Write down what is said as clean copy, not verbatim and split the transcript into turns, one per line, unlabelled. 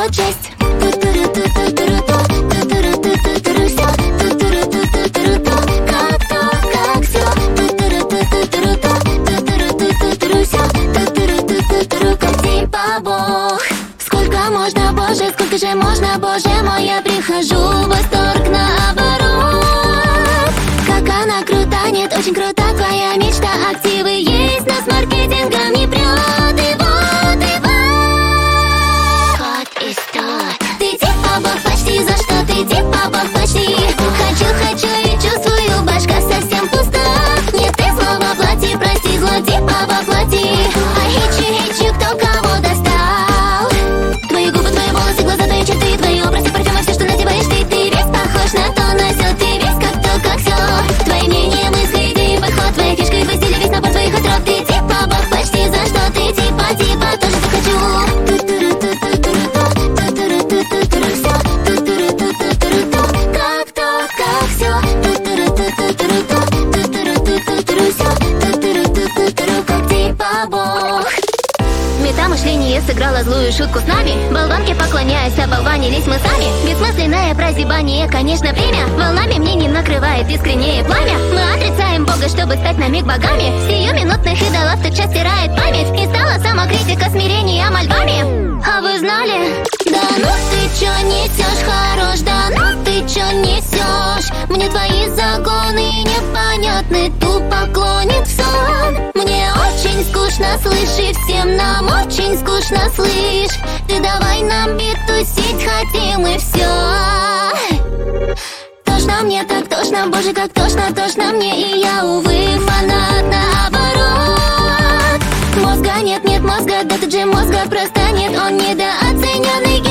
честь. Сколько можно, Боже, сколько же можно, Боже мой, я прихожу в восторг наоборот. Как она крута, нет, очень крута твоя мечта. Активы есть, но с маркетингом не прет. И вот, ход и стот. Ты типа бог почти, за что ты типа бог почти. Хочу и чувствую, башка совсем пуста. Нет, ты зло воплоти, прости, зло типа воплоти. I hate you, кто кого достал. Твои губы, твои волосы, глаза, твои черты, твои образы, парфюмы, все, что надеваешь ты. Ты весь похож на то, на сё, ты весь как то, как сё. Твои мнения, мысли, идеи, подход, твоя фишка и твой стиль, весь набор твоих отров. Ты типа бог почти, за что ты типа тоже захочу. Как то, как сё. Как типа бог. Мета мышления сыграла злую шутку с нами. Болванке поклоняясь, оболванились мы сами. Бессмысленное прозябание, конечно, время волнами мнений накрывает искреннее пламя. Мы отрицаем Бога, чтобы стать на миг богами. Сиюминутных идолов тотчас стирает память. И стала самокритика смирением мольбами. А вы знали? Да ну ты чё несёшь, хорош, да ну ты чё несёшь. Мне твои загоны непонятны, тупо клонит в сон. Мне очень скучно, слышь, и всем нам очень скучно, слышь. Ты давай нам бит тусить хотим и всё. Тошно мне, так тошно, боже, как тошно мне. И я, увы, фанат наоборот. Мозга нет мозга, да тут же мозга просто нет. Он недооцененный.